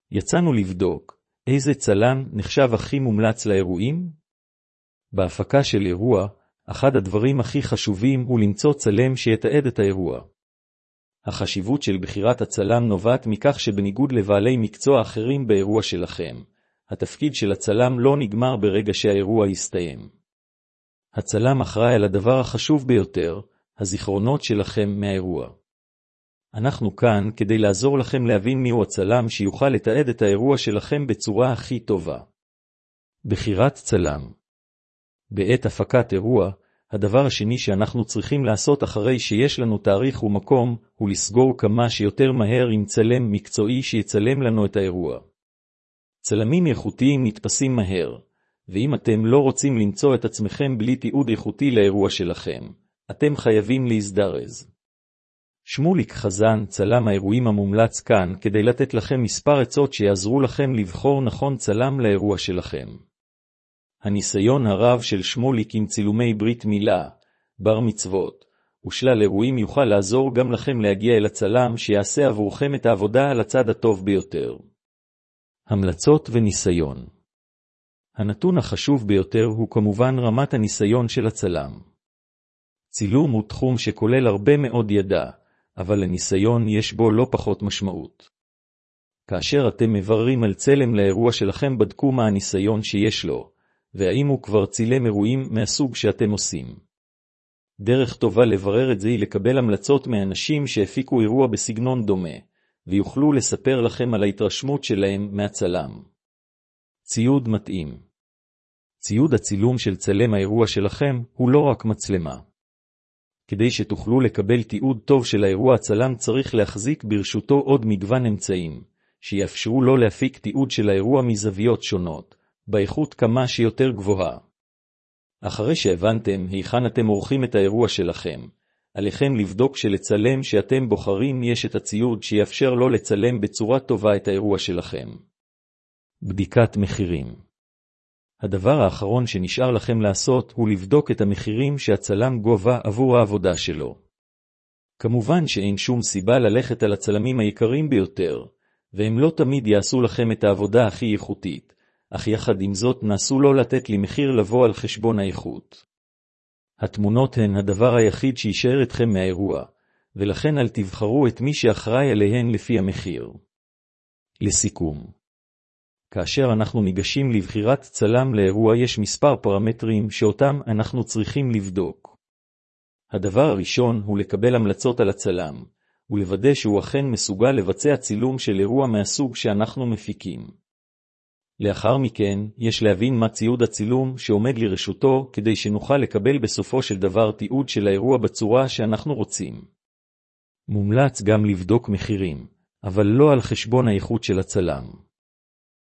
יצאנו לבדוק איזה צלם נחשב הכי מומלץ לאירועים? בהפקה של אירוע, אחד הדברים הכי חשובים הוא למצוא צלם שיתעד את האירוע. החשיבות של בחירת הצלם נובעת מכך שבניגוד לבעלי מקצוע אחרים באירוע שלכם, התפקיד של הצלם לא נגמר ברגע שהאירוע יסתיים. הצלם אחראי על הדבר החשוב ביותר, הזיכרונות שלכם מהאירוע. אנחנו כאן כדי לעזור לכם להבין מיהו הצלם שיוכל לתעד את האירוע שלכם בצורה הכי טובה. בחירת צלם. בעת הפקת אירוע, הדבר השני שאנחנו צריכים לעשות אחרי שיש לנו תאריך ומקום, הוא לסגור כמה שיותר מהר עם צלם מקצועי שיצלם לנו את האירוע. צלמים איכותיים נתפסים מהר, ואם אתם לא רוצים למצוא את עצמכם בלי תיעוד איכותי לאירוע שלכם, אתם חייבים להזדרז. שמוליק חזן, צלם האירועים המומלץ כאן, כדי לתת לכם מספר עצות שיעזרו לכם לבחור נכון צלם לאירוע שלכם. הניסיון הרב של שמוליק עם צילומי ברית מילה, בר מצוות, ושלל אירועים יוכל לעזור גם לכם להגיע אל הצלם שיעשה עבורכם את העבודה על הצד הטוב ביותר. המלצות וניסיון. הנתון החשוב ביותר הוא כמובן רמת הניסיון של הצלם. צילום הוא תחום שכולל הרבה מאוד ידע, אבל הניסיון יש בו לא פחות משמעות. כאשר אתם מבררים על צלם לאירוע שלכם, בדקו מה הניסיון שיש לו, והאם הוא כבר צילם אירועים מהסוג שאתם עושים. דרך טובה לברר את זה היא לקבל המלצות מאנשים שהפיקו אירוע בסגנון דומה, ויוכלו לספר לכם על ההתרשמות שלהם מהצלם. ציוד מתאים. ציוד הצילום של צלם האירוע שלכם הוא לא רק מצלמה. כדי שתוכלו לקבל תיעוד טוב של האירוע, הצלם צריך להחזיק ברשותו עוד מגוון אמצעים, שיאפשרו לו להפיק תיעוד של האירוע מזוויות שונות, באיכות כמה שיותר גבוהה. אחרי שהבנתם היכן אתם עורכים את האירוע שלכם, עליכם לבדוק שלצלם שאתם בוחרים יש את הציוד שיאפשר לו לצלם בצורה טובה את האירוע שלכם. בדיקת מחירים. הדבר האחרון שנשאר לכם לעשות הוא לבדוק את המחירים שהצלם גובה עבור העבודה שלו. כמובן שאין שום סיבה ללכת על הצלמים היקרים ביותר, והם לא תמיד יעשו לכם את העבודה הכי איכותית, אך יחד עם זאת נסו לא לתת לי מחיר לבוא על חשבון האיכות. התמונות הן הדבר היחיד שישאר אתכם מהאירוע, ולכן אל תבחרו את מי שאחראי עליהן לפי המחיר. לסיכום. כאשר אנחנו ניגשים לבחירת צלם לאירוע יש מספר פרמטרים שאותם אנחנו צריכים לבדוק. הדבר הראשון הוא לקבל המלצות על הצלם, ולוודא שהוא אכן מסוגל לבצע צילום של אירוע מהסוג שאנחנו מפיקים. לאחר מכן, יש להבין מה ציוד הצילום שעומד לרשותו כדי שנוכל לקבל בסופו של דבר תיעוד של האירוע בצורה שאנחנו רוצים. מומלץ גם לבדוק מחירים, אבל לא על חשבון האיכות של הצלם.